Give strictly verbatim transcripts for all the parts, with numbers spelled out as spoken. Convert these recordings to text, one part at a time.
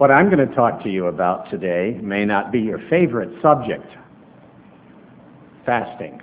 What I'm going to talk to you about today may not be your favorite subject, fasting.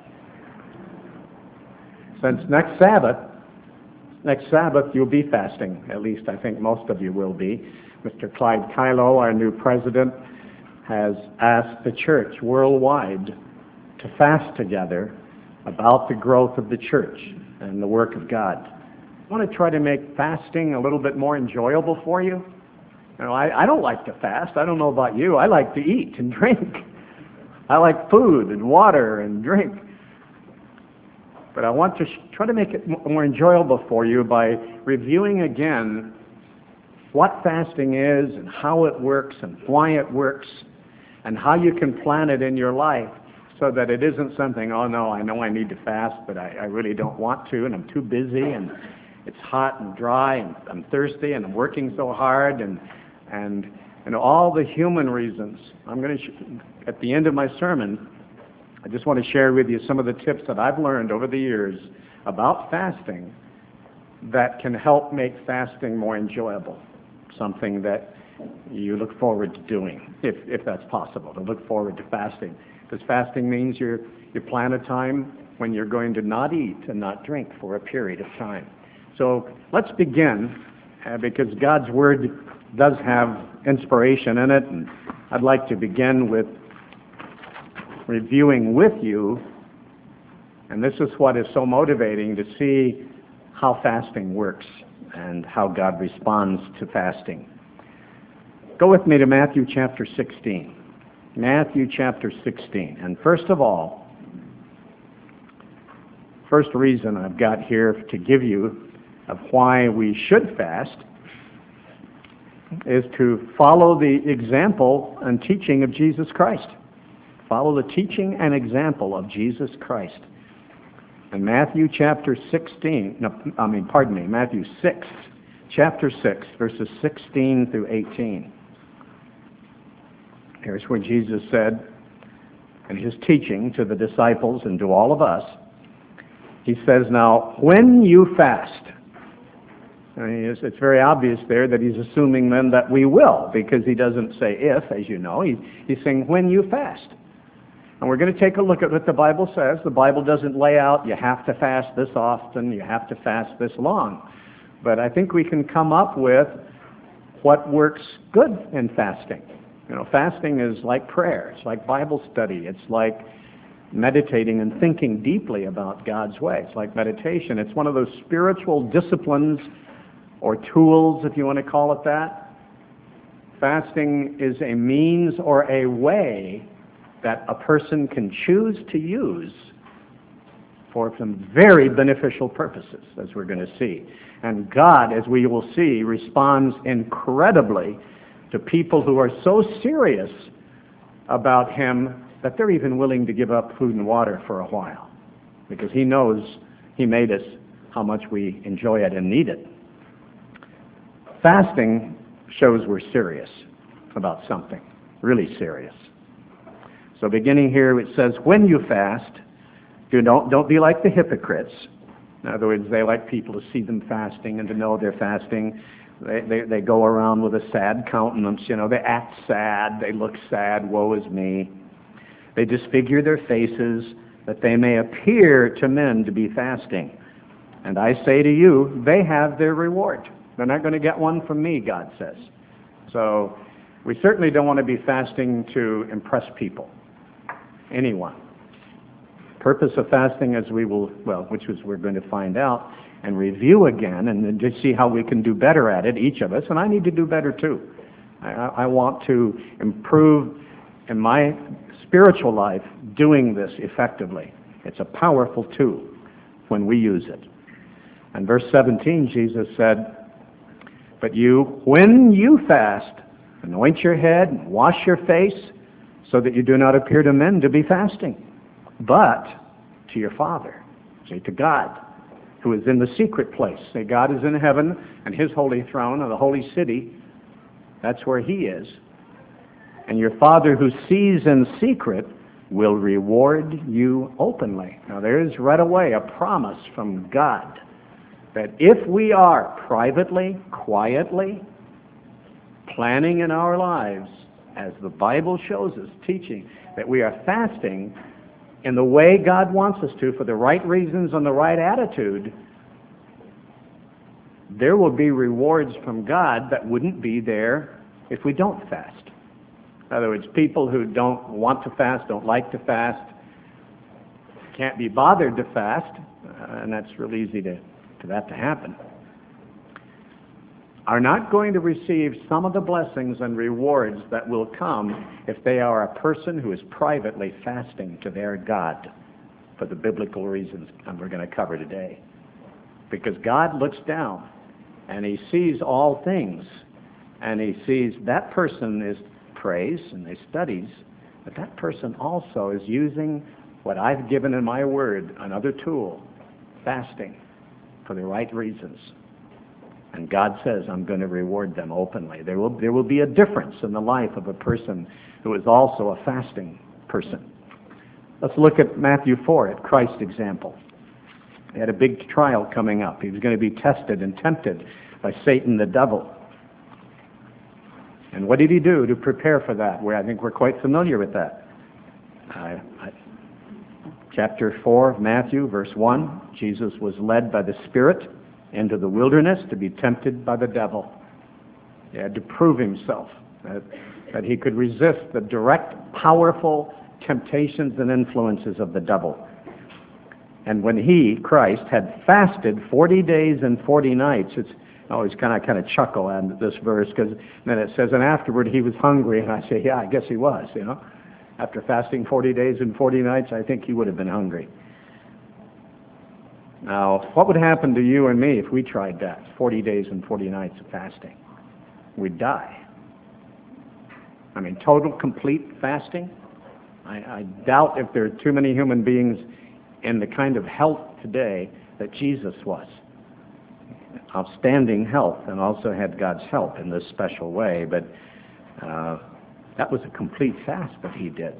Since next Sabbath, next Sabbath you'll be fasting, at least I think most of you will be. Mister Clyde Kylo, our new president, has asked the church worldwide to fast together about the growth of the church and the work of God. I want to try to make fasting a little bit more enjoyable for you. You know, I, I don't like to fast. I don't know about you. I like to eat and drink. I like food and water and drink. But I want to sh- try to make it more enjoyable for you by reviewing again what fasting is and how it works and why it works and how you can plan it in your life so that it isn't something, oh no, I know I need to fast, but I, I really don't want to, and I'm too busy, and it's hot and dry, and I'm thirsty, and I'm working so hard, and and and all the human reasons. I'm going to, sh- at the end of my sermon, I just want to share with you some of the tips that I've learned over the years about fasting that can help make fasting more enjoyable, something that you look forward to doing, if if that's possible, to look forward to fasting. Because fasting means you're, you plan a time when you're going to not eat and not drink for a period of time. So let's begin, uh, because God's Word does have inspiration in it, and I'd like to begin with reviewing with you, and this is what is so motivating, to see how fasting works and how God responds to fasting. Go with me to Matthew chapter sixteen. Matthew chapter sixteen. And first of all, first reason I've got here to give you of why we should fast is to follow the example and teaching of Jesus Christ. Follow the teaching and example of Jesus Christ. In Matthew chapter sixteen, no, I mean, pardon me, Matthew six, chapter six, verses sixteen through eighteen. Here's where Jesus said, in his teaching to the disciples and to all of us, he says, now, when you fast, I mean, it's, it's very obvious there that he's assuming then that we will, because he doesn't say if, as you know. He, he's saying when you fast. And we're going to take a look at what the Bible says. The Bible doesn't lay out, you have to fast this often, you have to fast this long. But I think we can come up with what works good in fasting. You know, fasting is like prayer. It's like Bible study. It's like meditating and thinking deeply about God's way. It's like meditation. It's one of those spiritual disciplines or tools, if you want to call it that. Fasting is a means or a way that a person can choose to use for some very beneficial purposes, as we're going to see. And God, as we will see, responds incredibly to people who are so serious about Him that they're even willing to give up food and water for a while, because He knows He made us how much we enjoy it and need it. Fasting shows we're serious about something, really serious. So beginning here, it says, when you fast, do don't, don't be like the hypocrites. In other words, they like people to see them fasting and to know they're fasting. They, they, they go around with a sad countenance, you know, they act sad, they look sad, woe is me. They disfigure their faces that they may appear to men to be fasting. And I say to you, they have their reward. They're not going to get one from me, God says. So we certainly don't want to be fasting to impress people, anyone. Purpose of fasting, as we will, well, which is we're going to find out and review again, and then just see how we can do better at it, each of us, and I need to do better too. I, I want to improve in my spiritual life doing this effectively. It's a powerful tool when we use it. And verse seventeen, Jesus said, but you, when you fast, anoint your head and wash your face, so that you do not appear to men to be fasting, but to your Father, say to God, who is in the secret place. Say, God is in heaven, and His holy throne, or the holy city, that's where He is. And your Father who sees in secret will reward you openly. Now there is right away a promise from God that if we are privately, quietly, planning in our lives, as the Bible shows us, teaching that we are fasting in the way God wants us to, for the right reasons and the right attitude, there will be rewards from God that wouldn't be there if we don't fast. In other words, people who don't want to fast, don't like to fast, can't be bothered to fast, uh, and that's real easy to, for that to happen, are not going to receive some of the blessings and rewards that will come if they are a person who is privately fasting to their God for the biblical reasons we're going to cover today. Because God looks down and he sees all things, and he sees that person is prays and he studies, but that person also is using what I've given in my word, another tool, fasting, for the right reasons. And God says, I'm going to reward them openly. There will, there will be a difference in the life of a person who is also a fasting person. Let's look at Matthew four, at Christ's example. He had a big trial coming up. He was going to be tested and tempted by Satan the devil. And what did he do to prepare for that? Well, I think we're quite familiar with that. Uh, I, chapter four of Matthew, verse one, Jesus was led by the Spirit into the wilderness to be tempted by the devil. He had to prove himself, that, that he could resist the direct, powerful temptations and influences of the devil. And when he, Christ, had fasted forty days and forty nights, it's I always kind of kind of chuckle at this verse, because then it says, and afterward he was hungry, and I say, yeah, I guess he was, you know. After fasting forty days and forty nights, I think he would have been hungry. Now, what would happen to you and me if we tried that, forty days and forty nights of fasting? We'd die. I mean, total, complete fasting? I, I doubt if there are too many human beings in the kind of health today that Jesus was. Outstanding health, and also had God's help in this special way, but uh, that was a complete fast that he did.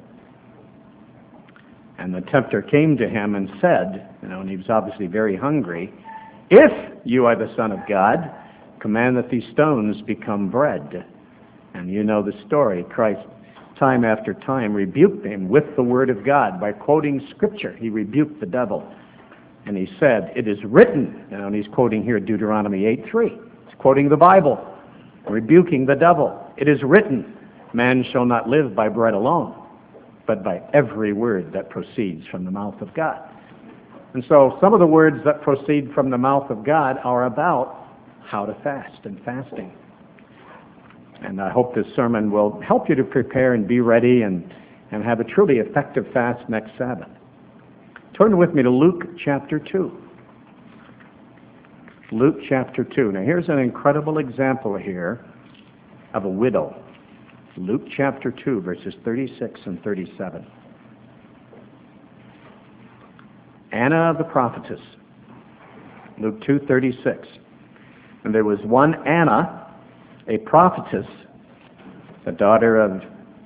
And the tempter came to him and said, you know, and he was obviously very hungry, if you are the Son of God, command that these stones become bread. And you know the story. Christ, time after time, rebuked him with the word of God. By quoting Scripture, he rebuked the devil. And he said, it is written, you know, and he's quoting here Deuteronomy eight three. He's quoting the Bible, rebuking the devil. It is written, man shall not live by bread alone, but by every word that proceeds from the mouth of God. And so some of the words that proceed from the mouth of God are about how to fast and fasting. And I hope this sermon will help you to prepare and be ready and, and have a truly effective fast next Sabbath. Turn with me to Luke chapter two. Luke chapter two. Now here's an incredible example here of a widow. Luke chapter two, verses thirty-six and thirty-seven. Anna the prophetess. Luke two thirty-six. And there was one Anna, a prophetess, the daughter of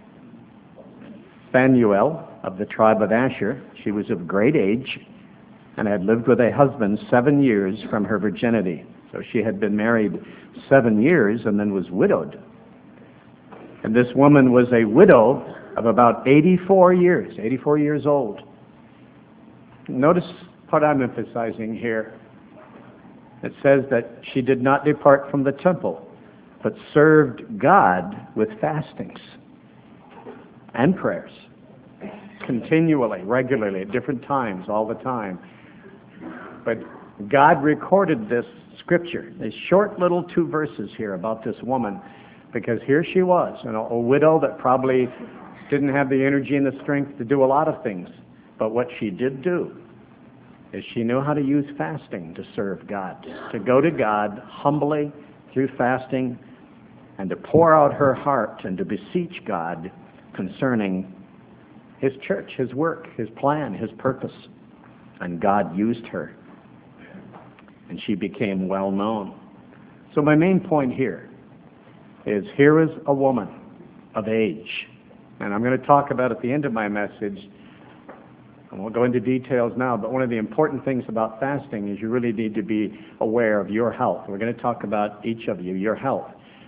Phanuel of the tribe of Asher. She was of great age and had lived with a husband seven years from her virginity. So she had been married seven years and then was widowed. And this woman was a widow of about eighty-four years, eighty-four years old. Notice what I'm emphasizing here. It says that she did not depart from the temple, but served God with fastings and prayers, continually, regularly, at different times, all the time. But God recorded this scripture, these short little two verses here about this woman, because here she was, you know, a widow that probably didn't have the energy and the strength to do a lot of things. But what she did do is she knew how to use fasting to serve God, to go to God humbly through fasting and to pour out her heart and to beseech God concerning His church, His work, His plan, His purpose. And God used her. And she became well known. So my main point here is here is a woman of age. And I'm going to talk about at the end of my message, I won't go into details now, but one of the important things about fasting is you really need to be aware of your health. We're going to talk about each of you, your health.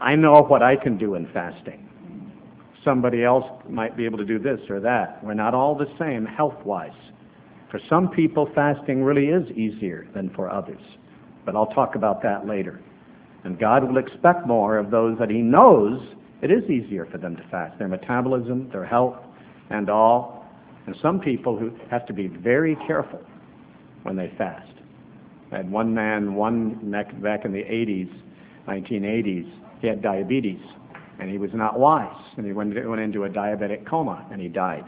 I know what I can do in fasting. Somebody else might be able to do this or that. We're not all the same health-wise. For some people, fasting really is easier than for others. But I'll talk about that later. And God will expect more of those that he knows it is easier for them to fast. Their metabolism, their health, and all. And some people who have to be very careful when they fast. I had one man, one back in the eighties, nineteen eighties, he had diabetes, and he was not wise, and he went, went into a diabetic coma, and he died.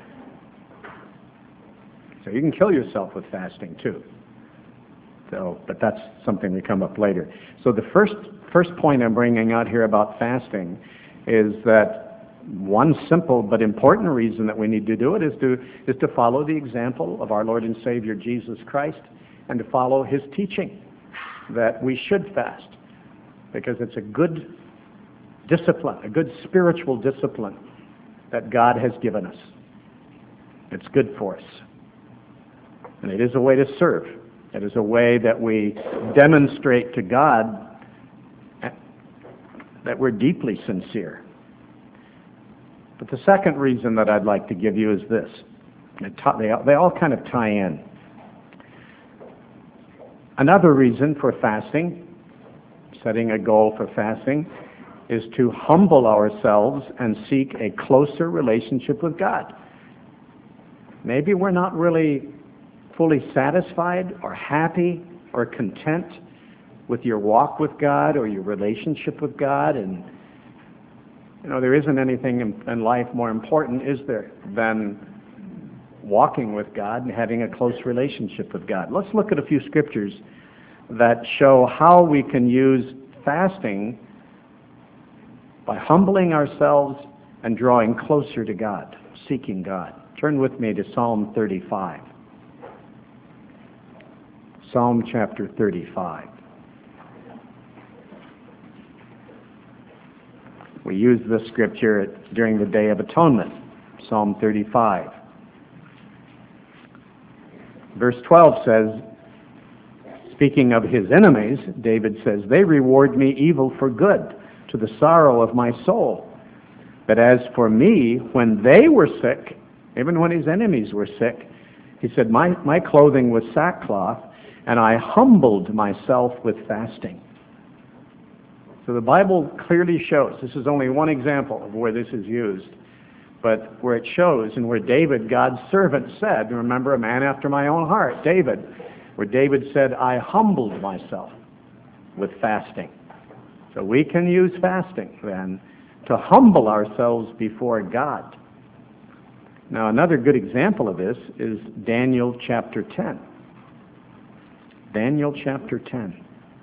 So you can kill yourself with fasting too. So, but that's something we come up later. So the first first point I'm bringing out here about fasting is that one simple but important reason that we need to do it is to is to follow the example of our Lord and Savior Jesus Christ, and to follow his teaching that we should fast, because it's a good discipline, a good spiritual discipline that God has given us. It's good for us. And it is a way to serve. It is a way that we demonstrate to God that we're deeply sincere. But the second reason that I'd like to give you is this. They all kind of tie in. Another reason for fasting, setting a goal for fasting, is to humble ourselves and seek a closer relationship with God. Maybe we're not really fully satisfied or happy or content with your walk with God or your relationship with God, and you know, there isn't anything in, in life more important, is there, than walking with God and having a close relationship with God. Let's look at a few scriptures that show how we can use fasting by humbling ourselves and drawing closer to God, seeking God. Turn with me to Psalm thirty-five. Psalm chapter thirty-five. We use this scripture during the Day of Atonement, Psalm thirty-five. Verse twelve says, speaking of his enemies, David says, "They reward me evil for good, to the sorrow of my soul. But as for me, when they were sick," even when his enemies were sick, he said, my, my clothing was sackcloth, and I humbled myself with fasting." So the Bible clearly shows, this is only one example of where this is used, but where it shows, and where David, God's servant, said, remember, a man after my own heart, David, where David said, "I humbled myself with fasting." So we can use fasting, then, to humble ourselves before God. Now, another good example of this is Daniel chapter ten. Daniel chapter ten.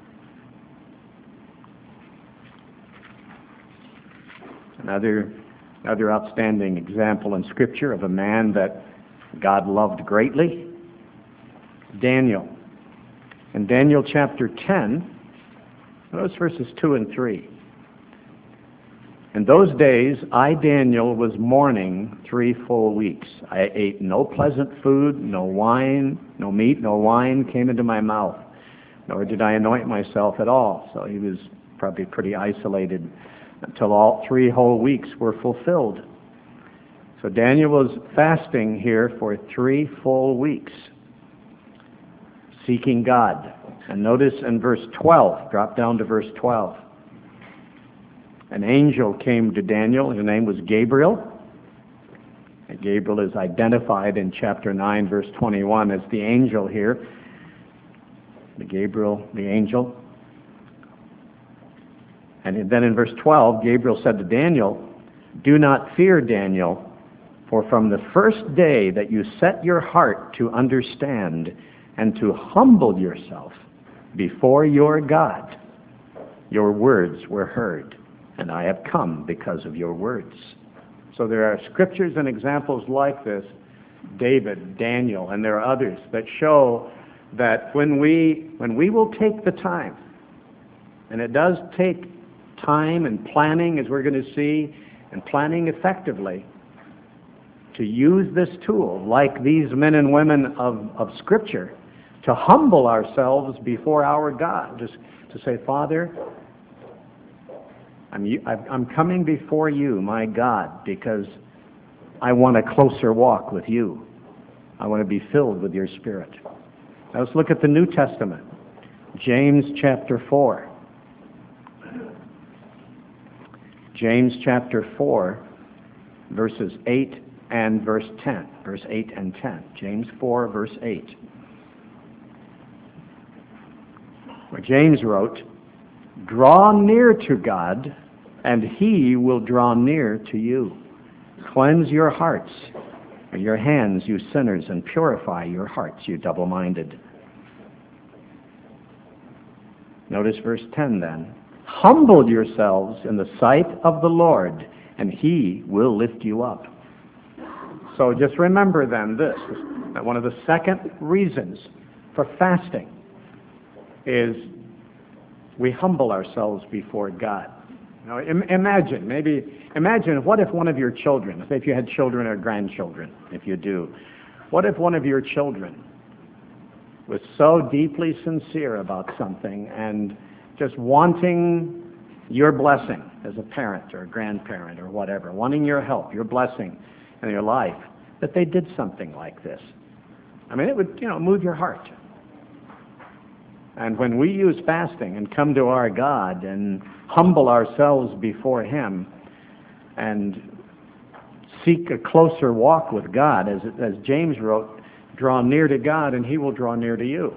Another, another outstanding example in Scripture of a man that God loved greatly. Daniel. In Daniel chapter ten, notice verses two and three. "In those days, I, Daniel, was mourning three full weeks. I ate no pleasant food, no wine, no meat, no wine came into my mouth, nor did I anoint myself at all." So he was probably pretty isolated until all three whole weeks were fulfilled. So Daniel was fasting here for three full weeks, seeking God. And notice in verse twelve, drop down to verse twelve. An angel came to Daniel. His name was Gabriel. And Gabriel is identified in chapter nine, verse twenty-one as the angel here. The Gabriel, the angel. And then in verse twelve, Gabriel said to Daniel, "Do not fear, Daniel, for from the first day that you set your heart to understand and to humble yourself before your God, your words were heard, and I have come because of your words." So there are scriptures and examples like this, David, Daniel, and there are others that show that when we when we will take the time, and it does take time and planning, as we're going to see, and planning effectively, to use this tool, like these men and women of, of Scripture, to humble ourselves before our God, just to say, "Father, I'm, I'm coming before you, my God, because I want a closer walk with you. I want to be filled with your Spirit. Now let's look at the New Testament. James chapter four. James chapter four, verses eight and verse ten. Verse eight and ten. James four, verse eight. Where James wrote, "Draw near to God, and he will draw near to you. Cleanse your hearts, or your hands, you sinners, and purify your hearts, you double-minded." Notice verse ten then. "Humble yourselves in the sight of the Lord, and he will lift you up." So just remember then this, that one of the second reasons for fasting is we humble ourselves before God. Now, im- imagine, maybe, imagine what if one of your children, say if you had children or grandchildren, if you do, what if one of your children was so deeply sincere about something and just wanting your blessing as a parent or a grandparent or whatever, wanting your help, your blessing in your life, that they did something like this? I mean, it would, you know, move your heart. And when we use fasting and come to our God and humble ourselves before him and seek a closer walk with God, as, as James wrote, draw near to God and he will draw near to you.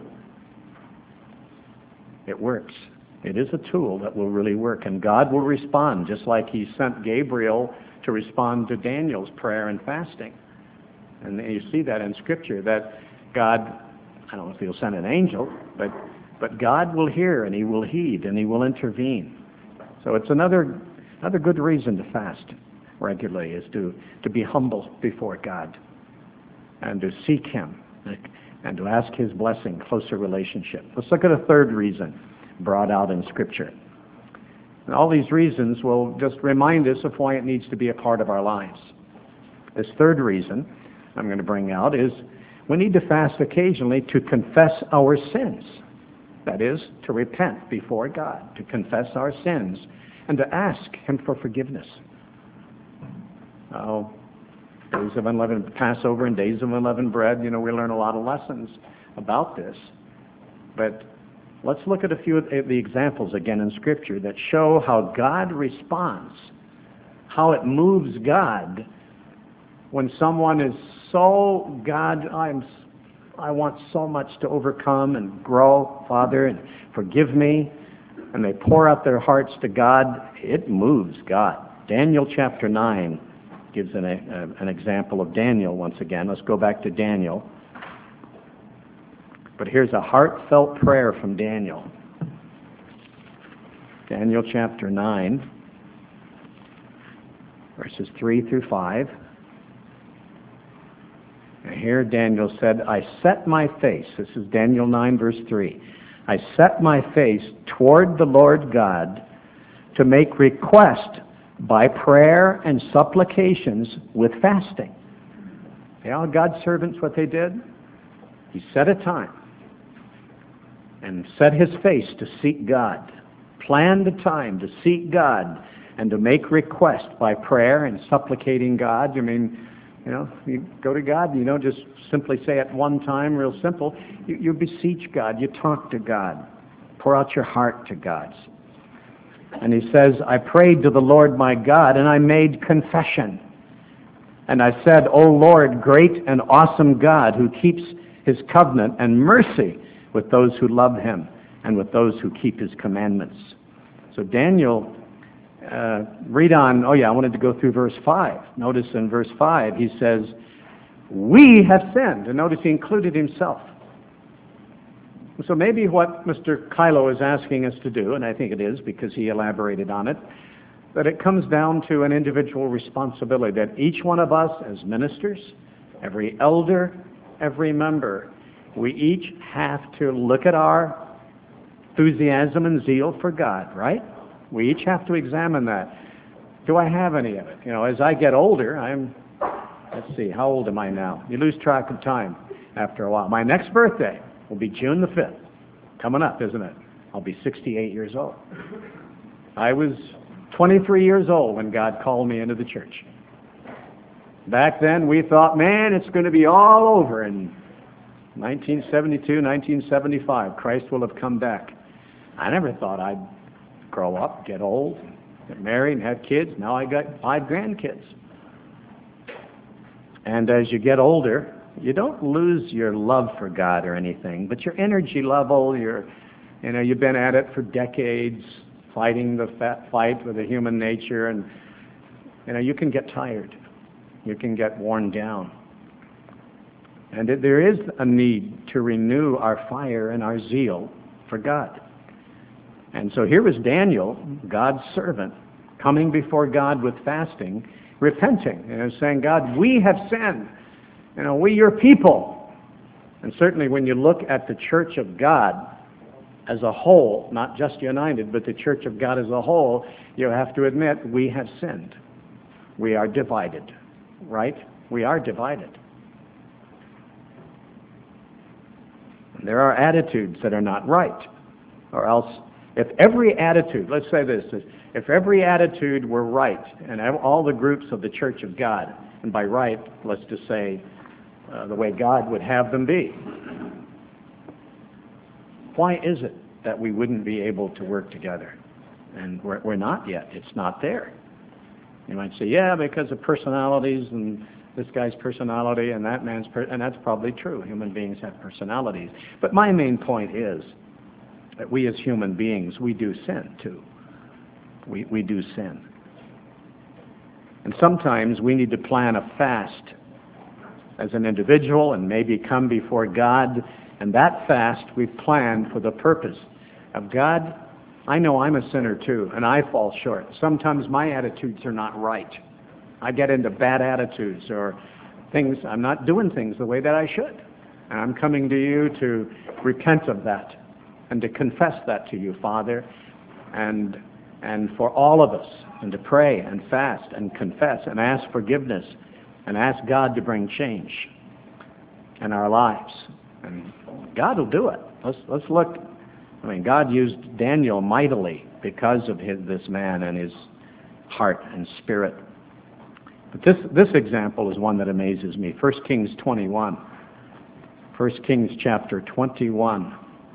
It works. It is a tool that will really work, and God will respond, just like he sent Gabriel to respond to Daniel's prayer and fasting. And you see that in Scripture, that God, I don't know if he'll send an angel, but but God will hear and he will heed and he will intervene. So it's another another good reason to fast regularly, is to, to be humble before God and to seek him and to ask his blessing, closer relationship. Let's look at a third reason brought out in Scripture. And all these reasons will just remind us of why it needs to be a part of our lives. This third reason I'm going to bring out is we need to fast occasionally to confess our sins. That is, to repent before God, to confess our sins, and to ask him for forgiveness. Oh, days of unleavened Passover and days of unleavened bread, you know, we learn a lot of lessons about this. But let's look at a few of the examples again in Scripture that show how God responds, how it moves God when someone is so, God, I'm I want so much to overcome and grow, Father, and forgive me. And they pour out their hearts to God. It moves God. Daniel chapter nine gives an, a, an example of Daniel once again. Let's go back to Daniel. But here's a heartfelt prayer from Daniel. Daniel chapter nine, verses three through five. Here Daniel said, I set my face, this is Daniel nine verse three, I set my face toward the Lord God to make request by prayer and supplications with fasting. You know, God's servants, what they did? He set a time and set his face to seek God, planned a time to seek God and to make request by prayer and supplicating God. I mean, You know, you go to God, you don't just simply say at one time, real simple. You, you beseech God, you talk to God, pour out your heart to God. And he says, I prayed to the Lord my God, and I made confession. And I said, O Lord, great and awesome God, who keeps his covenant and mercy with those who love him and with those who keep his commandments. So Daniel... Uh, read on. Oh yeah, I wanted to go through verse five. Notice in verse five he says, we have sinned. And notice he included himself. So maybe what Mister Kylo is asking us to do, and I think it is because he elaborated on it, that it comes down to an individual responsibility, that each one of us as ministers, every elder, every member, we each have to look at our enthusiasm and zeal for God, right? We each have to examine that. Do I have any of it? You know, as I get older, I'm, let's see, how old am I now? You lose track of time after a while. My next birthday will be June the fifth. Coming up, isn't it? I'll be sixty-eight years old. I was twenty-three years old when God called me into the church. Back then, we thought, man, it's going to be all over in nineteen seventy-two, nineteen seventy-five. Christ will have come back. I never thought I'd grow up, get old, get married, and have kids. Now I got five grandkids. And as you get older, you don't lose your love for God or anything, but your energy level, your, you know, you've been at it for decades, fighting the fat fight with the human nature, and you know, you can get tired. You can get worn down. And it, there is a need to renew our fire and our zeal for God. And so here was Daniel, God's servant, coming before God with fasting, repenting, and saying, God, we have sinned. You know, we your people. And certainly when you look at the church of God as a whole, not just United, but the church of God as a whole, you have to admit we have sinned. We are divided, right? We are divided. There are attitudes that are not right. Or else, if every attitude, let's say this, if every attitude were right, and all the groups of the church of God, and by right, let's just say uh, the way God would have them be, why is it that we wouldn't be able to work together? And we're, we're not yet. It's not there. You might say, yeah, because of personalities, and this guy's personality and that man's per and that's probably true. Human beings have personalities. But my main point is that we as human beings, we do sin too. We, we do sin. And sometimes we need to plan a fast as an individual and maybe come before God. And that fast we've planned for the purpose of God. I know I'm a sinner too, and I fall short. Sometimes my attitudes are not right. I get into bad attitudes or things, I'm not doing things the way that I should. And I'm coming to you to repent of that and to confess that to you, Father, and and for all of us, and to pray and fast and confess and ask forgiveness and ask God to bring change in our lives. And God will do it. Let's let's look. I mean, God used Daniel mightily because of his, this man and his heart and spirit. But this, this example is one that amazes me. First Kings twenty-one. First Kings chapter twenty-one.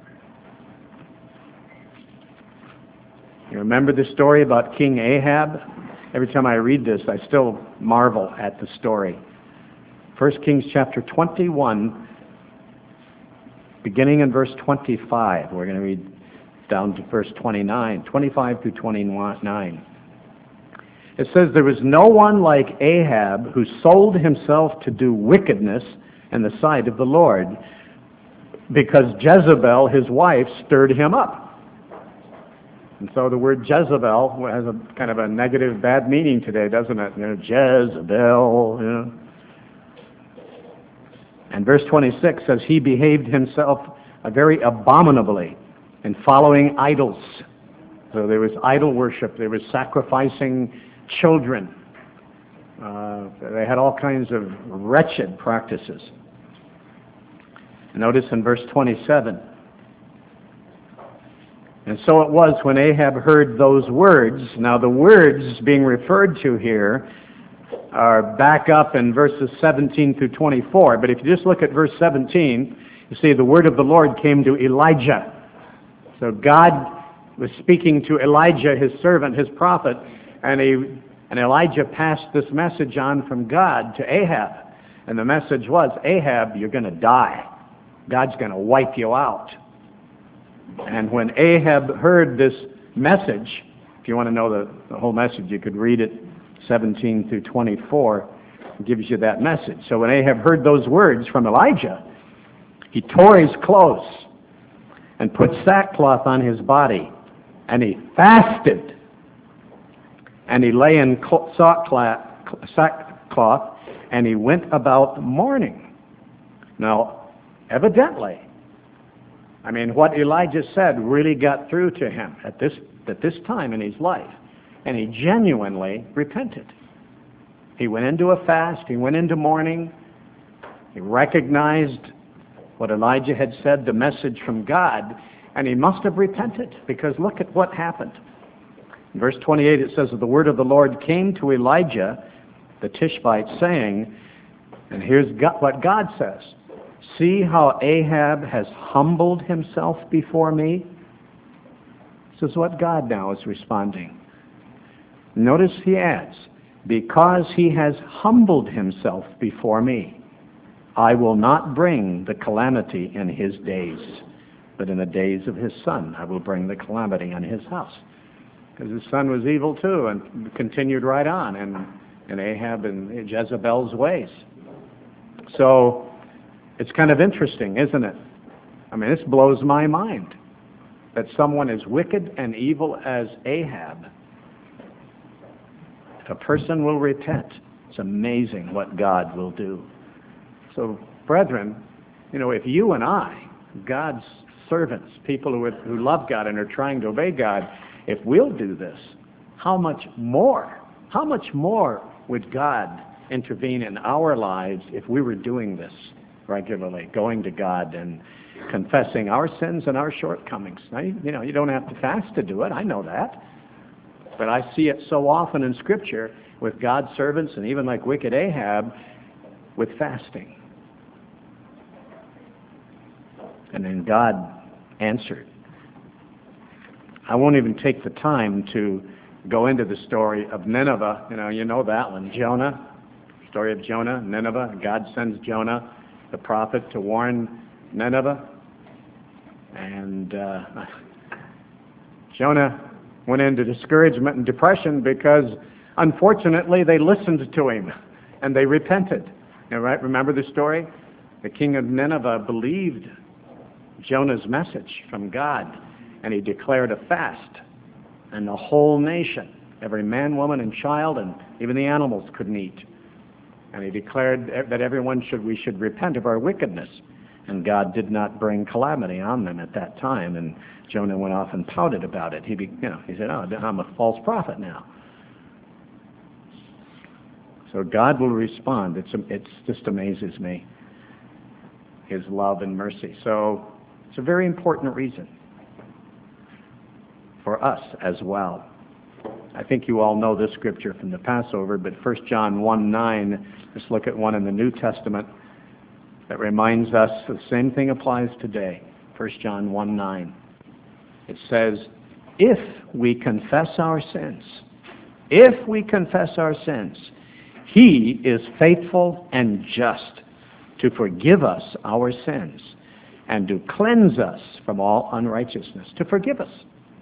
You remember the story about King Ahab? Every time I read this, I still marvel at the story. First Kings chapter twenty-one, beginning in verse twenty-five. We're going to read down to verse twenty-nine, twenty-five through twenty-nine. It says, there was no one like Ahab who sold himself to do wickedness in the sight of the Lord, because Jezebel, his wife, stirred him up. And so the word Jezebel has a kind of a negative, bad meaning today, doesn't it? You know, Jezebel, you know. And verse twenty-six says, he behaved himself very abominably in following idols. So there was idol worship, there was sacrificing children. Uh, they had all kinds of wretched practices. Notice in verse twenty-seven, and so it was when Ahab heard those words. Now the words being referred to here are back up in verses seventeen through twenty-four. But if you just look at verse seventeen, you see the word of the Lord came to Elijah. So God was speaking to Elijah, his servant, his prophet, and he and Elijah passed this message on from God to Ahab. And the message was, Ahab, you're going to die. God's going to wipe you out. And when Ahab heard this message, if you want to know the, the whole message, you could read it, seventeen through twenty-four. It gives you that message. So when Ahab heard those words from Elijah, he tore his clothes and put sackcloth on his body, and he fasted, and he lay in sackcloth, and he went about mourning. Now, evidently, I mean, what Elijah said really got through to him at this at this time in his life, and he genuinely repented. He went into a fast, he went into mourning, he recognized what Elijah had said, the message from God, and he must have repented, because look at what happened. In verse twenty-eight it says that the word of the Lord came to Elijah the Tishbite, saying, and here's God, what God says, see how Ahab has humbled himself before me? This is what God now is responding. Notice he adds, because he has humbled himself before me, I will not bring the calamity in his days, but in the days of his son I will bring the calamity on his house. Because his son was evil too and continued right on in, in Ahab and Jezebel's ways. So it's kind of interesting, isn't it? I mean, this blows my mind that someone as wicked and evil as Ahab, if a person will repent, it's amazing what God will do. So, brethren, you know, if you and I, God's servants, people who, who love God and are trying to obey God, if we'll do this, how much more, how much more would God intervene in our lives if we were doing this regularly, going to God and confessing our sins and our shortcomings? Now, you know, you don't have to fast to do it. I know that. But I see it so often in Scripture with God's servants and even like wicked Ahab with fasting. And then God answered. I won't even take the time to go into the story of Nineveh. You know, you know that one. Jonah, story of Jonah, Nineveh. God sends Jonah, the prophet, to warn Nineveh. And uh, Jonah went into discouragement and depression because, unfortunately, they listened to him and they repented. You know, right? Remember the story? The king of Nineveh believed Jonah's message from God, and he declared a fast, and the whole nation, every man, woman, and child, and even the animals couldn't eat. And he declared that everyone should, we should repent of our wickedness. And God did not bring calamity on them at that time. And Jonah went off and pouted about it. He, be, you know, he said, "Oh, I'm a false prophet now." So God will respond. It's it just amazes me, His love and mercy. So it's a very important reason for us as well. I think you all know this scripture from the Passover, but First John one nine, let's look at one in the New Testament that reminds us the same thing applies today. First John one nine. It says, if we confess our sins, if we confess our sins, He is faithful and just to forgive us our sins and to cleanse us from all unrighteousness, to forgive us.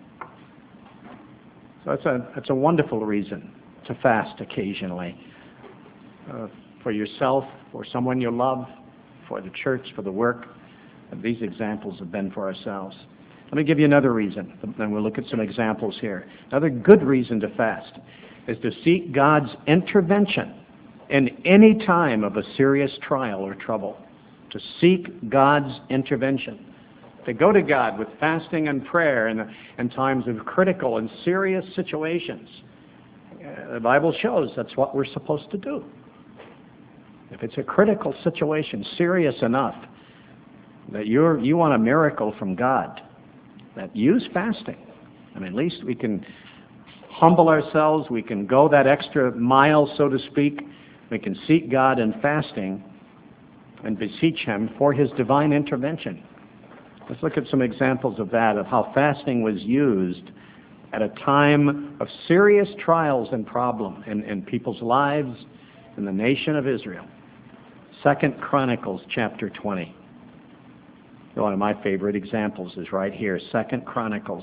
So that's a, that's a wonderful reason to fast occasionally, uh, for yourself, for someone you love, for the church, for the work. And these examples have been for ourselves. Let me give you another reason, and we'll look at some examples here. Another good reason to fast is to seek God's intervention in any time of a serious trial or trouble. To seek God's intervention. To go to God with fasting and prayer in, in times of critical and serious situations. Uh, the Bible shows that's what we're supposed to do. If it's a critical situation, serious enough, that you're, you want a miracle from God, that use fasting. I mean, at least we can humble ourselves, we can go that extra mile, so to speak. We can seek God in fasting and beseech Him for His divine intervention. Let's look at some examples of that, of how fasting was used at a time of serious trials and problem in, in people's lives in the nation of Israel. Second Chronicles chapter twenty. One of my favorite examples is right here. Second Chronicles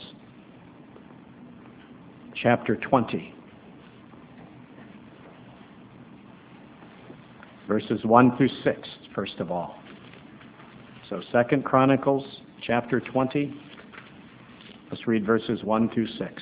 chapter twenty. Verses one through six, first of all. So Second Chronicles chapter twenty. Let's read verses one through six.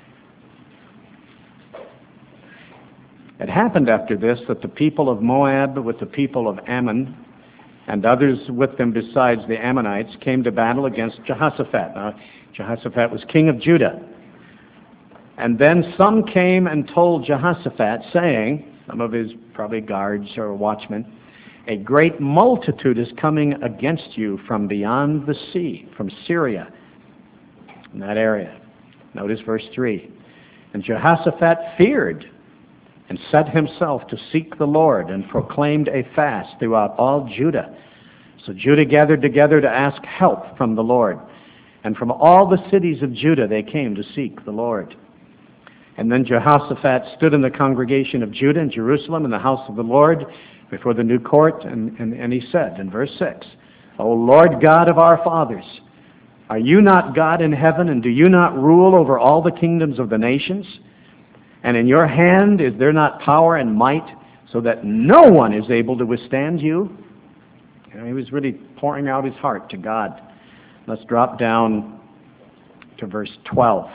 It happened after this that the people of Moab with the people of Ammon and others with them besides the Ammonites came to battle against Jehoshaphat. Now, Jehoshaphat was king of Judah. And then some came and told Jehoshaphat, saying, some of his probably guards or watchmen, a great multitude is coming against you from beyond the sea, from Syria, in that area. Notice verse three. And Jehoshaphat feared and set himself to seek the Lord and proclaimed a fast throughout all Judah. So Judah gathered together to ask help from the Lord. And from all the cities of Judah they came to seek the Lord. And then Jehoshaphat stood in the congregation of Judah in Jerusalem in the house of the Lord before the new court, and, and, and he said in verse six, O Lord God of our fathers, are you not God in heaven, and do you not rule over all the kingdoms of the nations? And in your hand is there not power and might, so that no one is able to withstand you? You know, he was really pouring out his heart to God. Let's drop down to verse twelve.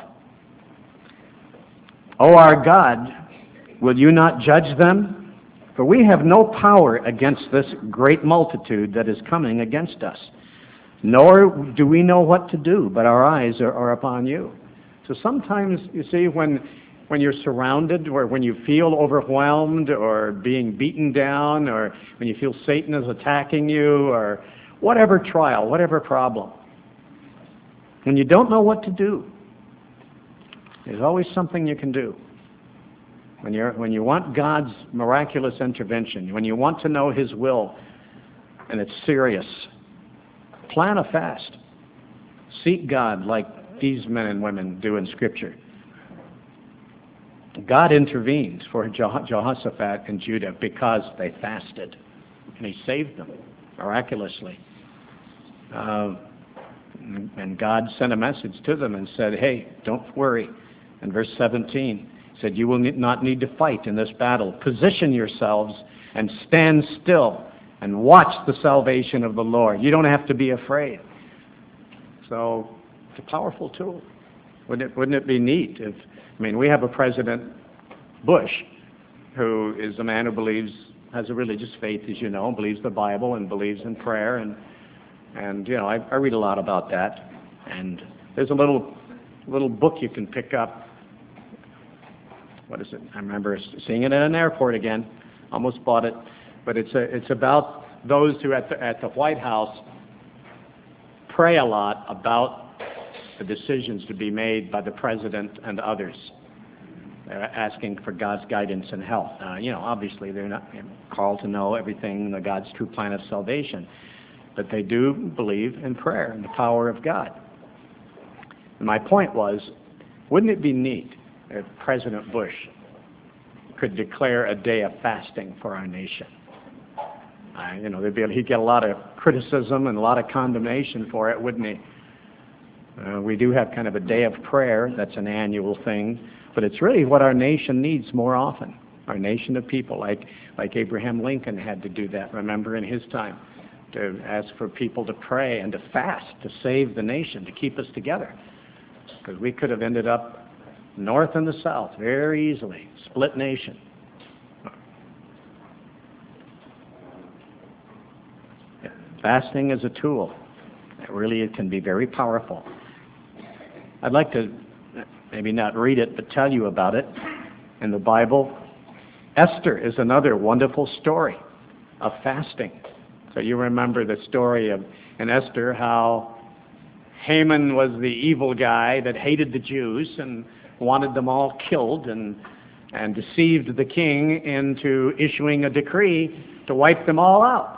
O our God, will you not judge them? For we have no power against this great multitude that is coming against us. Nor do we know what to do, but our eyes are, are upon you. So sometimes, you see, when when you're surrounded, or when you feel overwhelmed, or being beaten down, or when you feel Satan is attacking you, or whatever trial, whatever problem, when you don't know what to do, there's always something you can do. When you're when you want God's miraculous intervention, when you want to know His will, and it's serious, plan a fast. Seek God like these men and women do in Scripture. God intervened for Jehoshaphat and Judah because they fasted, and He saved them miraculously. Uh, and God sent a message to them and said, hey, don't worry. In verse seventeen, He said, you will not need to fight in this battle. Position yourselves and stand still and watch the salvation of the Lord. You don't have to be afraid. So it's a powerful tool. Wouldn't it, wouldn't it be neat if, I mean, we have a President Bush who is a man who believes, has a religious faith, as you know, believes the Bible and believes in prayer. And, and you know, I, I read a lot about that. And there's a little, little book you can pick up. What is it? I remember seeing it at an airport again. Almost bought it. But it's, a, it's about those who at the, at the White House pray a lot about the decisions to be made by the president and others. They're asking for God's guidance and help. Uh, you know, obviously they're not called to know everything, the God's true plan of salvation, but they do believe in prayer and the power of God. And my point was, wouldn't it be neat if President Bush could declare a day of fasting for our nation? Uh, you know, there'd be, he'd get a lot of criticism and a lot of condemnation for it, wouldn't he? Uh, we do have kind of a day of prayer. That's an annual thing. But it's really what our nation needs more often. Our nation of people, like, like Abraham Lincoln had to do that, remember, in his time, to ask for people to pray and to fast, to save the nation, to keep us together. Because we could have ended up north and the south very easily, split nation. Fasting is a tool. It really it can be very powerful. I'd like to maybe not read it, but tell you about it in the Bible. Esther is another wonderful story of fasting. So you remember the story of in Esther how Haman was the evil guy that hated the Jews and wanted them all killed and and deceived the king into issuing a decree to wipe them all out.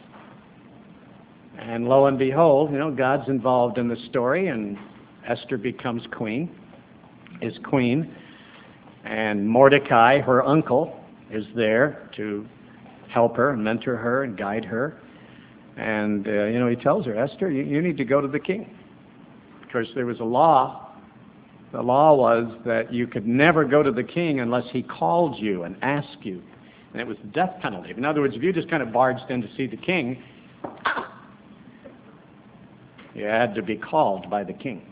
And lo and behold, you know, God's involved in the story, and Esther becomes queen, is queen, and Mordecai, her uncle, is there to help her and mentor her and guide her. And, uh, you know, he tells her, Esther, you, you need to go to the king. Because there was a law. The law was that you could never go to the king unless he called you and asked you. And it was the death penalty. In other words, if you just kind of barged in to see the king, you had to be called by the king.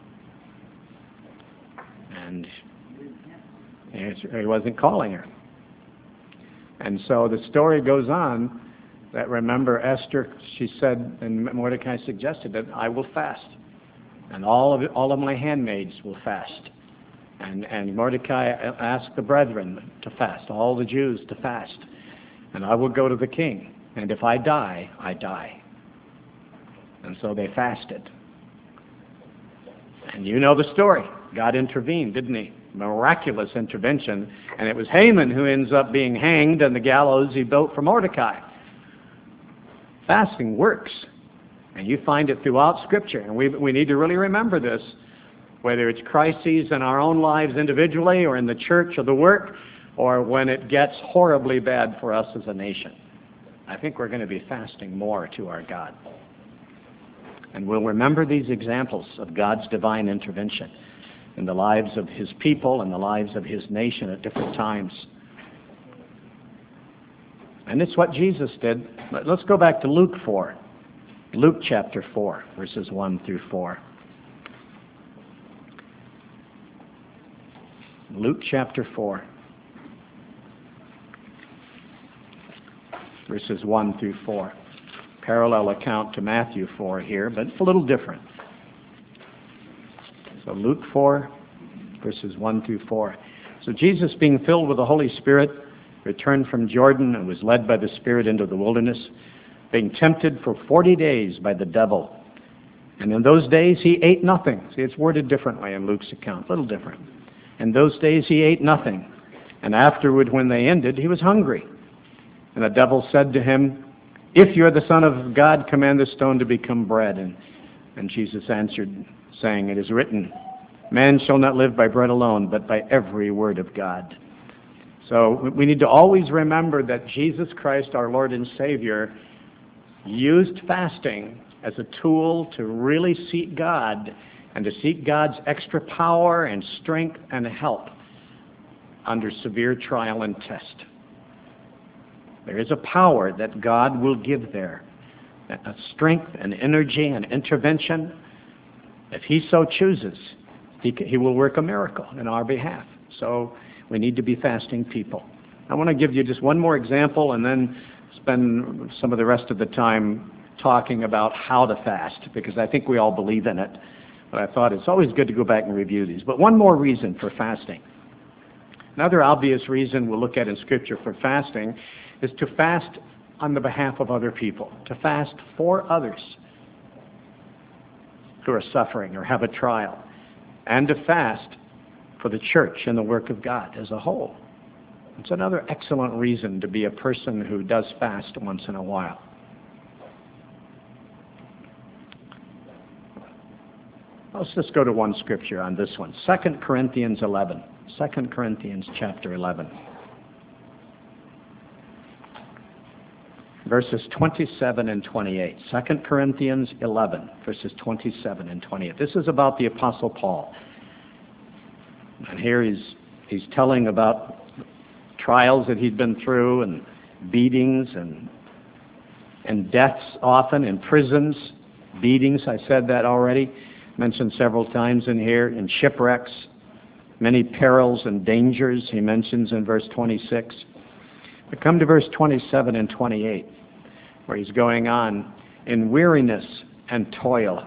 And he wasn't calling her. And so the story goes on that, remember, Esther, she said, and Mordecai suggested that I will fast. And all of it, all of my handmaids will fast. And, and Mordecai asked the brethren to fast, all the Jews to fast. And I will go to the king. And if I die, I die. And so they fasted. And you know the story. God intervened, didn't he? miraculous intervention, and it was Haman who ends up being hanged on the gallows he built for Mordecai. Fasting works, and you find it throughout Scripture, and we, we need to really remember this, whether it's crises in our own lives individually or in the church or the work, or when it gets horribly bad for us as a nation. I think we're going to be fasting more to our God. And we'll remember these examples of God's divine intervention in the lives of His people and the lives of His nation at different times. And it's what Jesus did. Let's go back to Luke four. Luke chapter four, verses one through four. Luke chapter four, verses one through four. Parallel account to Matthew four here, but it's a little different. So Luke four, verses one through four. So Jesus, being filled with the Holy Spirit, returned from Jordan and was led by the Spirit into the wilderness, being tempted for forty days by the devil. And in those days he ate nothing. See, it's worded differently in Luke's account, a little different. In those days he ate nothing. And afterward, when they ended, he was hungry. And the devil said to him, "If you are the Son of God, command this stone to become bread." And, and Jesus answered, saying, "It is written, man shall not live by bread alone, but by every word of God." So we need to always remember that Jesus Christ, our Lord and Savior, used fasting as a tool to really seek God and to seek God's extra power and strength and help under severe trial and test. There is a power that God will give there, a strength and energy and intervention. If He so chooses, He, he will work a miracle in our behalf. So we need to be fasting people. I want to give you just one more example and then spend some of the rest of the time talking about how to fast, because I think we all believe in it. But I thought it's always good to go back and review these. But one more reason for fasting. Another obvious reason we'll look at in Scripture for fasting is to fast on the behalf of other people, to fast for others who are suffering or have a trial, and to fast for the church and the work of God as a whole. It's another excellent reason to be a person who does fast once in a while. Let's just go to one scripture on this one. Second Corinthians eleven. Second Corinthians chapter eleven. Verses twenty-seven and twenty-eight. Second Corinthians eleven, verses twenty-seven and twenty-eight. This is about the Apostle Paul. And here he's, he's telling about trials that he'd been through, and beatings, and, and deaths often, in prisons, beatings, I said that already, mentioned several times in here, in shipwrecks, many perils and dangers he mentions in verse twenty-six. But come to verse twenty-seven and twenty-eight, where he's going on, in weariness and toil.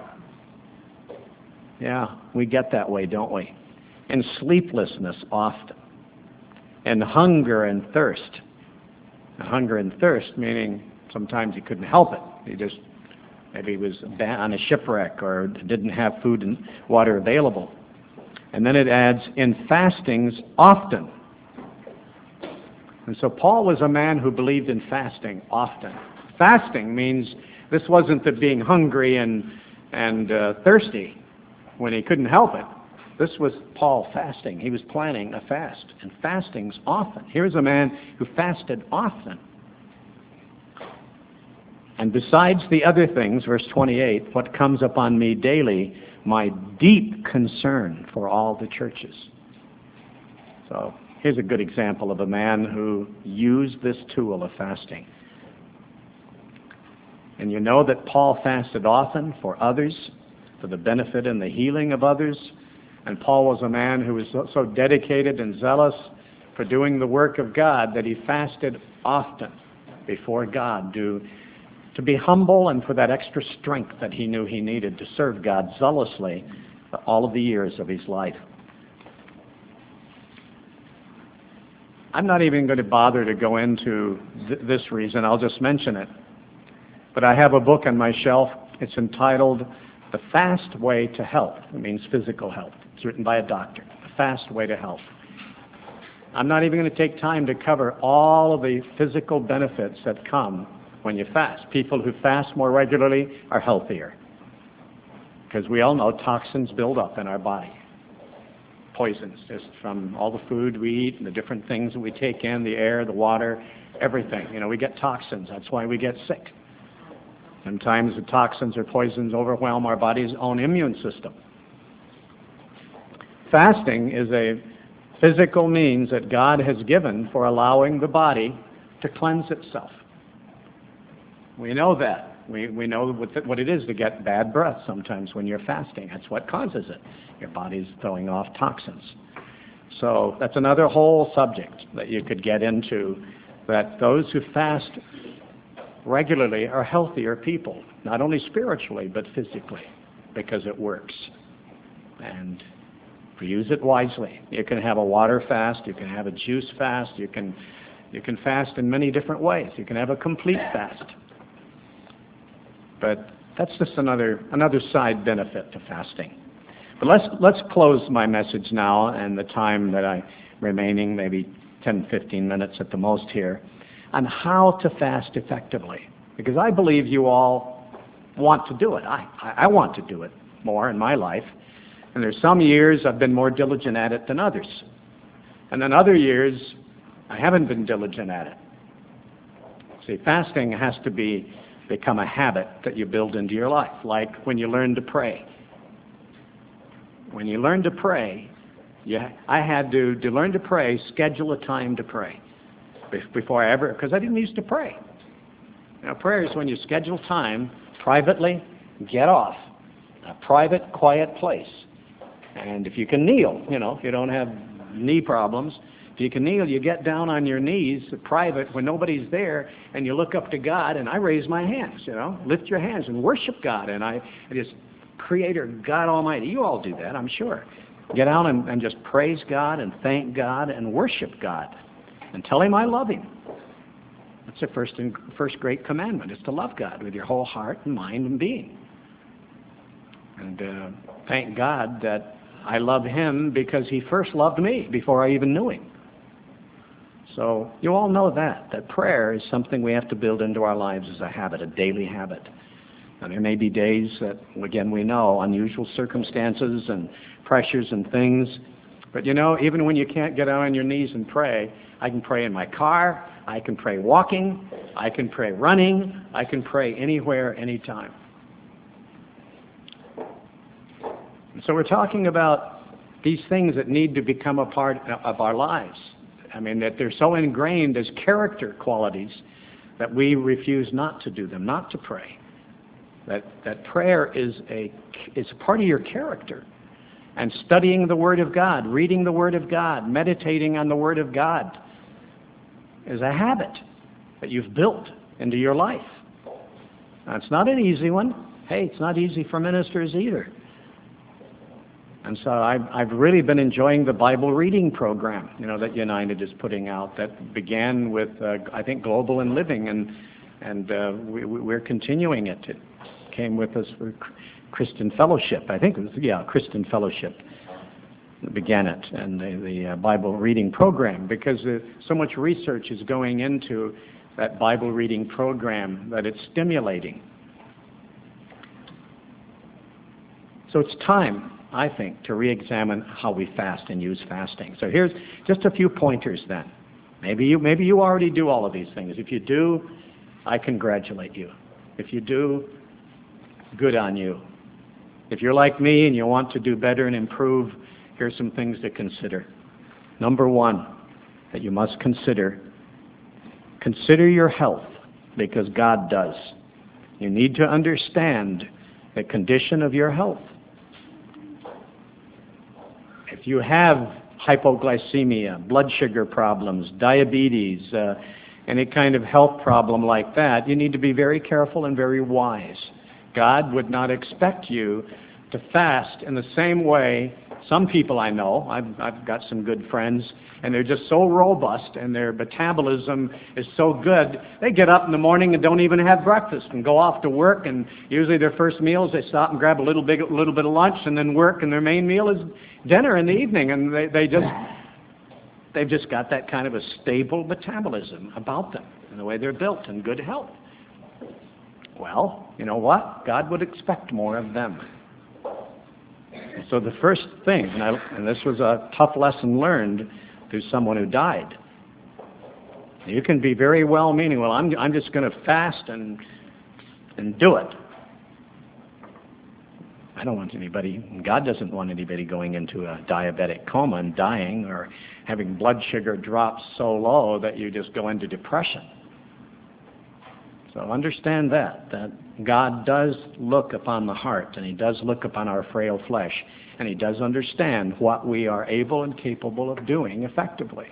Yeah, we get that way, don't we? In sleeplessness often. And hunger and thirst. And hunger and thirst, meaning sometimes he couldn't help it. He just, maybe he was on a shipwreck or didn't have food and water available. And then it adds, in fastings often. And so Paul was a man who believed in fasting often. Fasting means this wasn't the being hungry and, and uh, thirsty when he couldn't help it. This was Paul fasting. He was planning a fast, and fastings often. Here's a man who fasted often. And besides the other things, verse twenty-eight, what comes upon me daily, my deep concern for all the churches. So here's a good example of a man who used this tool of fasting. And you know that Paul fasted often for others, for the benefit and the healing of others. And Paul was a man who was so, so dedicated and zealous for doing the work of God that he fasted often before God to, to be humble and for that extra strength that he knew he needed to serve God zealously for all of the years of his life. I'm not even going to bother to go into th- this reason. I'll just mention it. But I have a book on my shelf. It's entitled The Fast Way to Health. It means physical health. It's written by a doctor. The fast way to health. I'm not even going to take time to cover all of the physical benefits that come when you fast. People who fast more regularly are healthier, because we all know toxins build up in our body. Poisons, just from all the food we eat and the different things that we take in, the air, the water, everything. You know, we get toxins. That's why we get sick. Sometimes the toxins or poisons overwhelm our body's own immune system. Fasting is a physical means that God has given for allowing the body to cleanse itself. We know that. We, we know what, what it is to get bad breath sometimes when you're fasting. That's what causes it. Your body's throwing off toxins. So that's another whole subject that you could get into, that those who fast regularly are healthier people, not only spiritually but physically, because it works. And use it wisely. You can have a water fast, you can have a juice fast, you can you can fast in many different ways. You can have a complete fast. But that's just another another side benefit to fasting. But let's let's close my message now, and the time that I remaining, maybe ten, fifteen minutes at the most here, on how to fast effectively. Because I believe you all want to do it. I, I, I want to do it more in my life. And there's some years I've been more diligent at it than others. And then other years I haven't been diligent at it. See, fasting has to be become a habit that you build into your life, like when you learn to pray. When you learn to pray, you, I had to, to learn to pray, schedule a time to pray before I ever, because I didn't used to pray. Now, prayer is when you schedule time privately, get off, a private, quiet place. And if you can kneel, you know, if you don't have knee problems, if you can kneel, you get down on your knees, private, when nobody's there, and you look up to God, and I raise my hands, you know, lift your hands and worship God. And I, I just, Creator, God Almighty, you all do that, I'm sure. Get out and, and just praise God and thank God and worship God and tell Him I love Him. That's the first, and, first great commandment, is to love God with your whole heart and mind and being. And uh, thank God that I love Him because He first loved me before I even knew Him. So you all know that, that prayer is something we have to build into our lives as a habit, a daily habit. And there may be days that, again, we know, unusual circumstances and pressures and things. But you know, even when you can't get out on your knees and pray, I can pray in my car, I can pray walking, I can pray running, I can pray anywhere, anytime. So we're talking about these things that need to become a part of our lives. I mean, that they're so ingrained as character qualities that we refuse not to do them, not to pray. That that prayer is a is a part of your character. And studying the Word of God, reading the Word of God, meditating on the Word of God is a habit that you've built into your life. Now, it's not an easy one. Hey, it's not easy for ministers either. And so I've, I've really been enjoying the Bible reading program, you know, that United is putting out, that began with, uh, I think, Global and Living, and and uh, we, we're continuing it. It came with us for Christian Fellowship. I think it was, yeah, Christian Fellowship began it, and the, the uh, Bible reading program, because uh, so much research is going into that Bible reading program that it's stimulating. So it's time, I think, to re-examine how we fast and use fasting. So here's just a few pointers then. Maybe you, maybe you already do all of these things. If you do, I congratulate you. If you do, good on you. If you're like me and you want to do better and improve, here's some things to consider. Number one, that you must consider, consider your health, because God does. You need to understand the condition of your health. If you have hypoglycemia, blood sugar problems, diabetes, uh, any kind of health problem like that, you need to be very careful and very wise. God would not expect you to fast in the same way Some people I know, I've, I've got some good friends, and they're just so robust, and their metabolism is so good, they get up in the morning and don't even have breakfast and go off to work, and usually their first meals, they stop and grab a little, big, little bit of lunch and then work, and their main meal is dinner in the evening, and they, they just, they've just got that kind of a stable metabolism about them, and the way they're built, and good health. Well, you know what? God would expect more of them. So the first thing, and, I, and this was a tough lesson learned through someone who died. You can be very well-meaning. Well, I'm, I'm just going to fast and, and do it. I don't want anybody, God doesn't want anybody going into a diabetic coma and dying, or having blood sugar drop so low that you just go into depression. So understand that, that God does look upon the heart, and He does look upon our frail flesh, and He does understand what we are able and capable of doing effectively.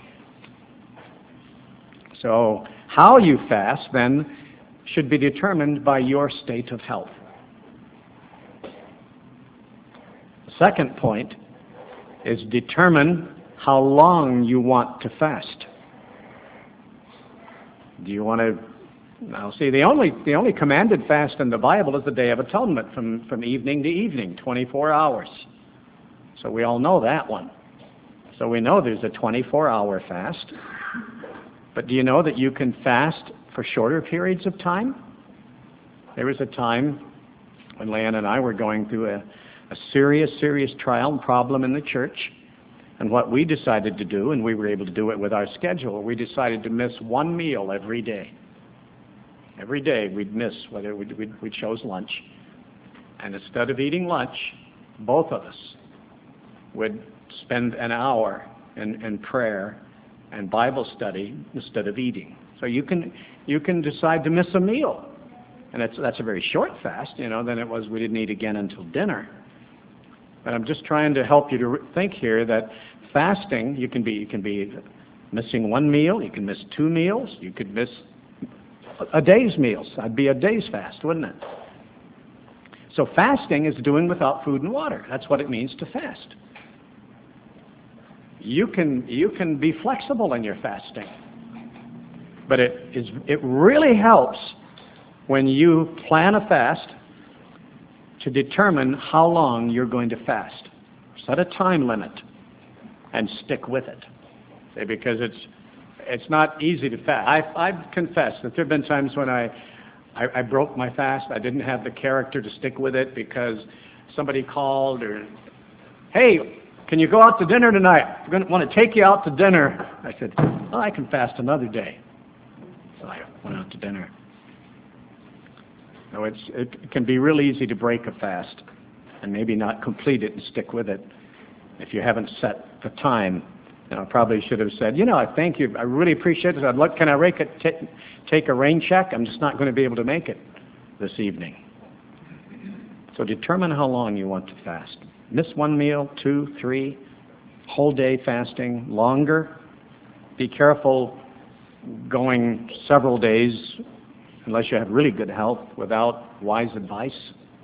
So how you fast, then, should be determined by your state of health. The second point is determine how long you want to fast. Do you want to Now, see, the only the only commanded fast in the Bible is the Day of Atonement, from, from evening to evening, twenty-four hours. So we all know that one. So we know there's a twenty-four hour fast. But do you know that you can fast for shorter periods of time? There was a time when Leanne and I were going through a, a serious, serious trial and problem in the church. And what we decided to do, and we were able to do it with our schedule, we decided to miss one meal every day. Every day we'd miss, whether we we we chose lunch. And instead of eating lunch, both of us would spend an hour in, in prayer and Bible study instead of eating. So you can you can decide to miss a meal. And that's, that's a very short fast, you know, than it was we didn't eat again until dinner. But I'm just trying to help you to think here that fasting, you can be you can be missing one meal, you can miss two meals, you could miss a day's meals. That'd be a day's fast, wouldn't it? So fasting is doing without food and water. That's what it means to fast. You can you can be flexible in your fasting, but it is it really helps when you plan a fast to determine how long you're going to fast. Set a time limit and stick with it. See, because it's it's not easy to fast. I've, I've confessed that there have been times when I, I I broke my fast. I didn't have the character to stick with it because somebody called, or, hey, can you go out to dinner tonight? I'm going to want to take you out to dinner. I said, well, I can fast another day. So I went out to dinner. So it's, it can be real easy to break a fast and maybe not complete it and stick with it if you haven't set the time. You know, I probably should have said, you know, I thank you. I really appreciate it. I'd like, can I rake it, t- take a rain check? I'm just not going to be able to make it this evening. So determine how long you want to fast. Miss one meal, two, three, whole day fasting, longer. Be careful going several days, unless you have really good health, without wise advice.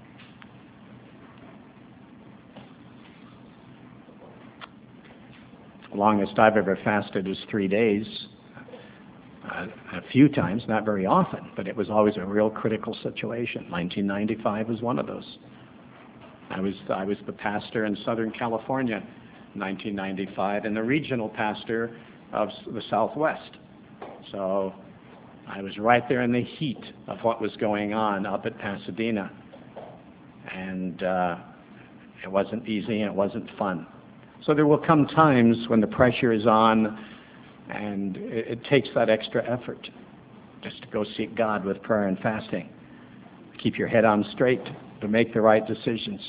The longest I've ever fasted was three days. Uh, a few times, not very often, but it was always a real critical situation. nineteen ninety-five was one of those. I was I was the pastor in Southern California in nineteen ninety-five and the regional pastor of the Southwest. So I was right there in the heat of what was going on up at Pasadena. And uh, it wasn't easy and it wasn't fun. So there will come times when the pressure is on and it, it takes that extra effort just to go seek God with prayer and fasting. Keep your head on straight to make the right decisions.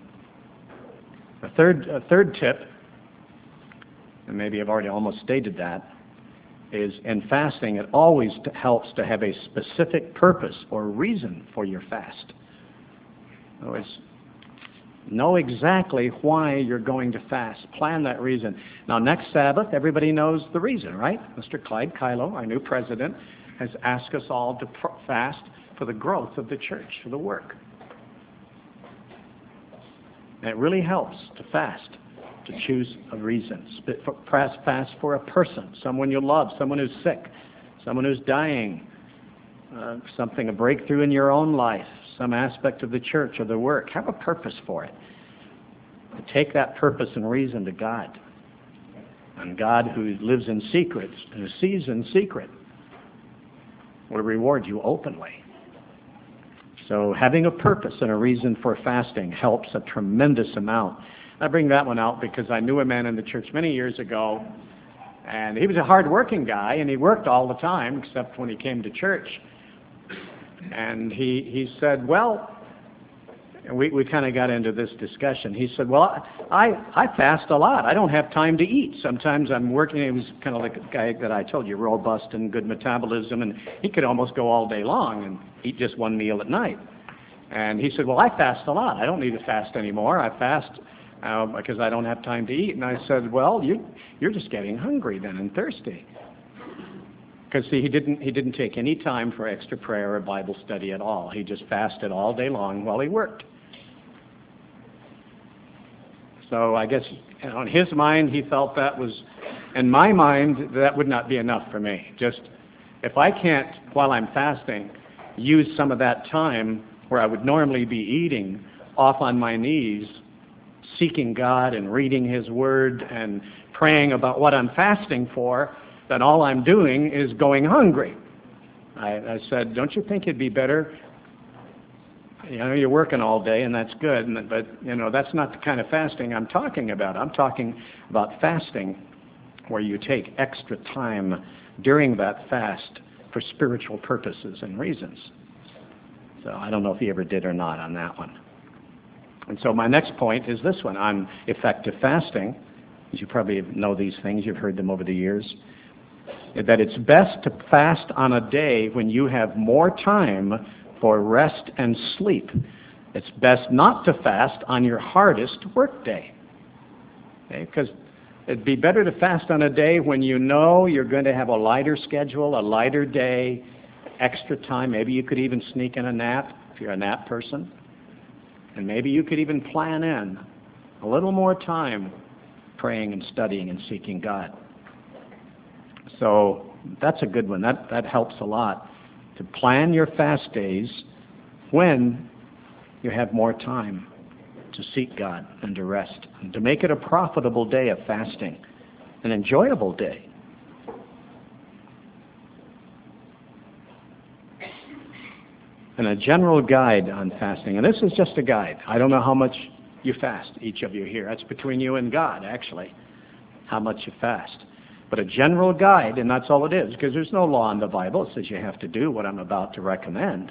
A third, a third tip, and maybe I've already almost stated that, is in fasting it always helps to have a specific purpose or reason for your fast. In other words, know exactly why you're going to fast. Plan that reason. Now, next Sabbath, everybody knows the reason, right? Mister Clyde Kylo, our new president, has asked us all to pr- fast for the growth of the church, for the work. And it really helps to fast. to choose a reason. Fast for a person, someone you love, someone who's sick, someone who's dying, uh, something, a breakthrough in your own life, some aspect of the church or the work. Have a purpose for it. Take that purpose and reason to God. And God, who lives in secret, who sees in secret, will reward you openly. So having a purpose and a reason for fasting helps a tremendous amount. I bring that one out because I knew a man in the church many years ago, and he was a hard-working guy, and he worked all the time except when he came to church. And he, he said, well, and we, we kind of got into this discussion. He said, well, I, I fast a lot. I don't have time to eat. Sometimes I'm working. He was kind of like a guy that I told you, robust and good metabolism, and he could almost go all day long and eat just one meal at night. And he said, well, I fast a lot. I don't need to fast anymore. I fast uh, because I don't have time to eat. And I said, well, you, you're just getting hungry then and thirsty. Because see, he didn't he didn't take any time for extra prayer or Bible study at all. He just fasted all day long while he worked. So I guess on his mind, he felt that was, in my mind, that would not be enough for me. Just if I can't, while I'm fasting, use some of that time where I would normally be eating off on my knees, seeking God and reading His Word and praying about what I'm fasting for, then all I'm doing is going hungry. I, I said, don't you think it'd be better? You know, you're working all day, and that's good, but, you know, that's not the kind of fasting I'm talking about. I'm talking about fasting where you take extra time during that fast for spiritual purposes and reasons. So I don't know if he ever did or not on that one. And so my next point is this one on effective fasting. You probably know these things. You've heard them over the years. That it's best to fast on a day when you have more time for rest and sleep. It's best not to fast on your hardest work day. Okay? Because it'd be better to fast on a day when you know you're going to have a lighter schedule, a lighter day, extra time. Maybe you could even sneak in a nap if you're a nap person. And maybe you could even plan in a little more time praying and studying and seeking God. So that's a good one. That, that helps a lot. To plan your fast days when you have more time to seek God and to rest, and to make it a profitable day of fasting, an enjoyable day. And a general guide on fasting, and this is just a guide. I don't know how much you fast, each of you here. That's between you and God, actually, how much you fast. But a general guide, and that's all it is, because there's no law in the Bible that says you have to do what I'm about to recommend.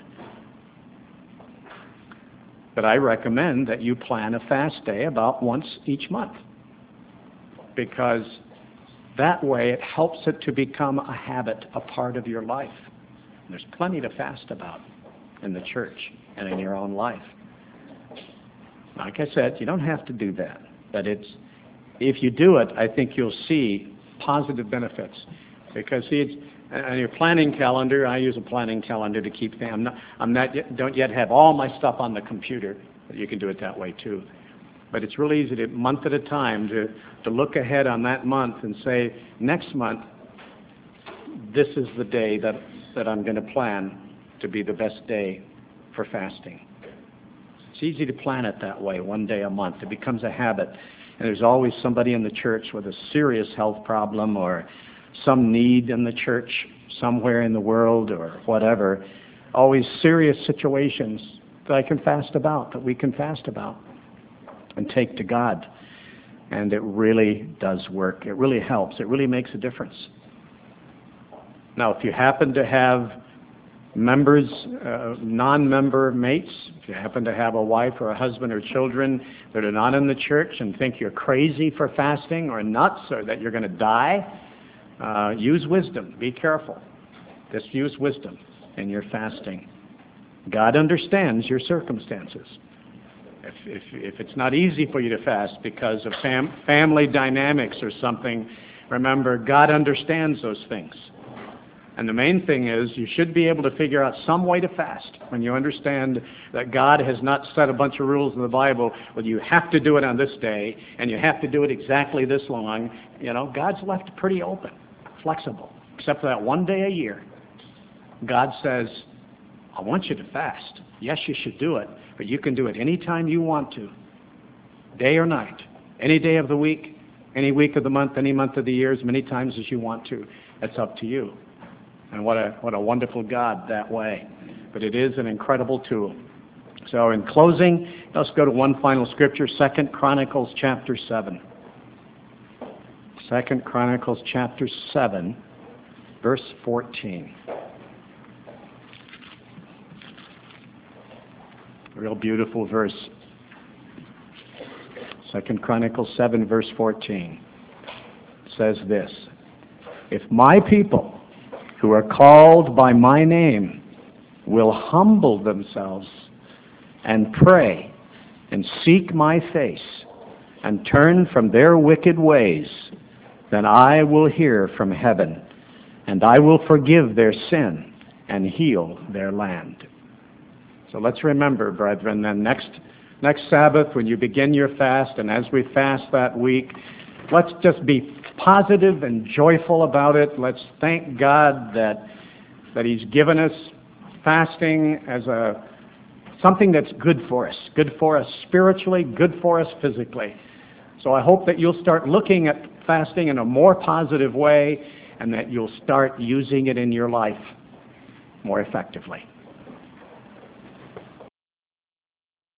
But I recommend that you plan a fast day about once each month, because that way it helps it to become a habit, a part of your life. And there's plenty to fast about in the church and in your own life. Like I said, you don't have to do that, but it's if you do it, I think you'll see positive benefits, because see, it's, on your planning calendar, I use a planning calendar to keep things. I'm not, I'm not yet, don't yet have all my stuff on the computer, but you can do it that way too. But it's really easy to, month at a time, to, to look ahead on that month and say, next month, this is the day that, that I'm going to plan to be the best day for fasting. It's easy to plan it that way, one day a month. It becomes a habit. And there's always somebody in the church with a serious health problem or some need in the church somewhere in the world or whatever. Always serious situations that I can fast about, that we can fast about and take to God. And it really does work. It really helps. It really makes a difference. Now, if you happen to have members, uh, non-member mates, if you happen to have a wife or a husband or children that are not in the church and think you're crazy for fasting or nuts or that you're going to die, uh, use wisdom. Be careful. Just use wisdom in your fasting. God understands your circumstances. If, if, if it's not easy for you to fast because of fam- family dynamics or something, remember, God understands those things. And the main thing is you should be able to figure out some way to fast when you understand that God has not set a bunch of rules in the Bible. Well, you have to do it on this day, and you have to do it exactly this long. You know, God's left pretty open, flexible, except for that one day a year. God says, I want you to fast. Yes, you should do it, but you can do it anytime you want to, day or night, any day of the week, any week of the month, any month of the year, as many times as you want to. It's up to you. And what a what a wonderful God that way. But it is an incredible tool. So in closing, let's go to one final scripture, Second Chronicles chapter seven. Second Chronicles chapter seven, verse fourteen. A real beautiful verse. Second Chronicles seven, verse fourteen. It says this, if my people who are called by my name will humble themselves and pray and seek my face and turn from their wicked ways, then I will hear from heaven, and I will forgive their sin and heal their land. So let's remember, brethren, then next next Sabbath when you begin your fast, and as we fast that week, let's just be positive and joyful about it. Let's thank God that that He's given us fasting as a something that's good for us, good for us spiritually, good for us physically. So I hope that you'll start looking at fasting in a more positive way, and that you'll start using it in your life more effectively.